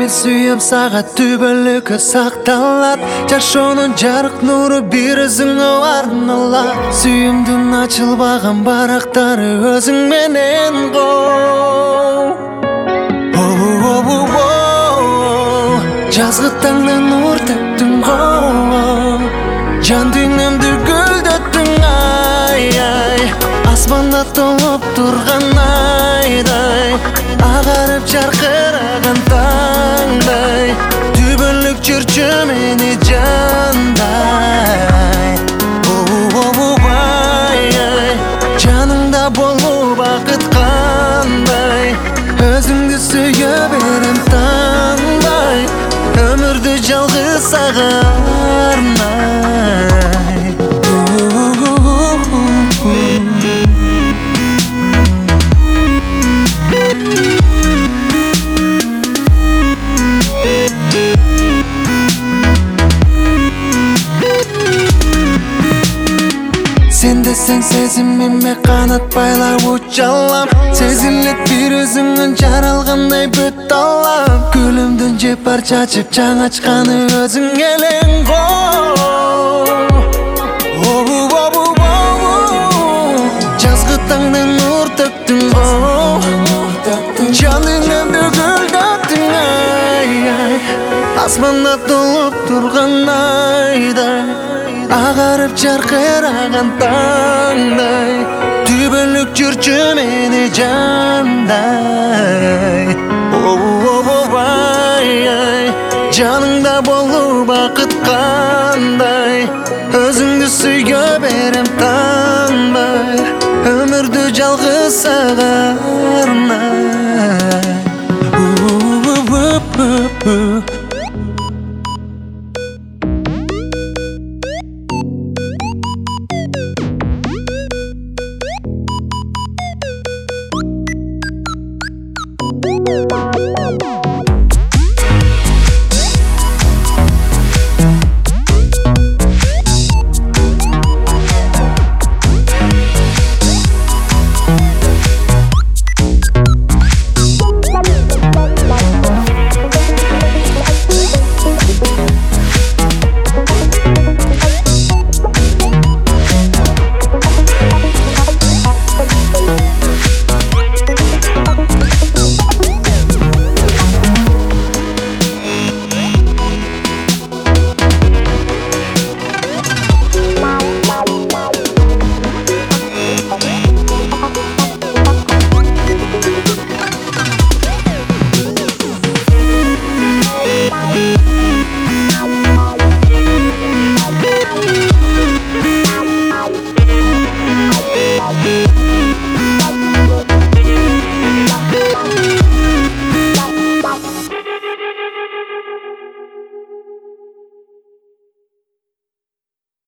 Мени сүйіп сағат түбілігі сақталат. Жашоонун жарық нуру бир өзүңө арналат. Сүйүмдүн ачылбаган барактары өзүң менен кол. Жазгы таңда нур төктүң го, жан дүйнөмдү гүлдөттүң ай. Асманда толуп турган айдай, агарып жаркыраган таңдай, түбөлүк жүрчү мени жандай. Жаныңда болуу бакыт кандай, өзүңдү сүйө берем таңдай, өмүрдү жалгыз сага арнай. Сен десең сезимиме канат байлап уча алам. Сезилет бир өзүңөн жаралгандай бүт алам. Гүлүмдүн жепар чачып жаң ачканы өзүң элең го. Жазгы таңда нур төктүң го, жан дүйнөмдү гүлдөттүң ай. Асманда толуп турган айдай, агарып жаркыраган таңдай, түбөлүк жүрчү мени жандай. Жаныңда болуу бакыт кандай, өзүңдү сүйө берем таңдай, өмүрдү жалгыз сага арнай.